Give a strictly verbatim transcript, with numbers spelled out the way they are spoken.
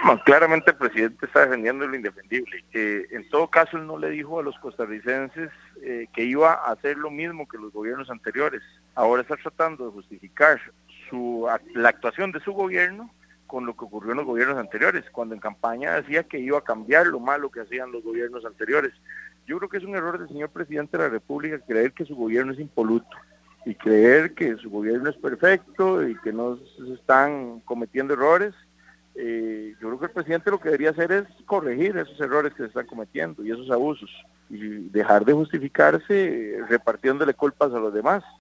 No, claramente el presidente está defendiendo lo indefendible. Eh, en todo caso, él no le dijo a los costarricenses eh, que iba a hacer lo mismo que los gobiernos anteriores. Ahora está tratando de justificar su, la actuación de su gobierno con lo que ocurrió en los gobiernos anteriores, cuando en campaña decía que iba a cambiar lo malo que hacían los gobiernos anteriores. Yo creo que es un error del señor presidente de la República creer que su gobierno es impoluto y creer que su gobierno es perfecto y que no se están cometiendo errores. Eh, yo creo que el presidente lo que debería hacer es corregir esos errores que se están cometiendo y esos abusos y dejar de justificarse eh, repartiéndole culpas a los demás.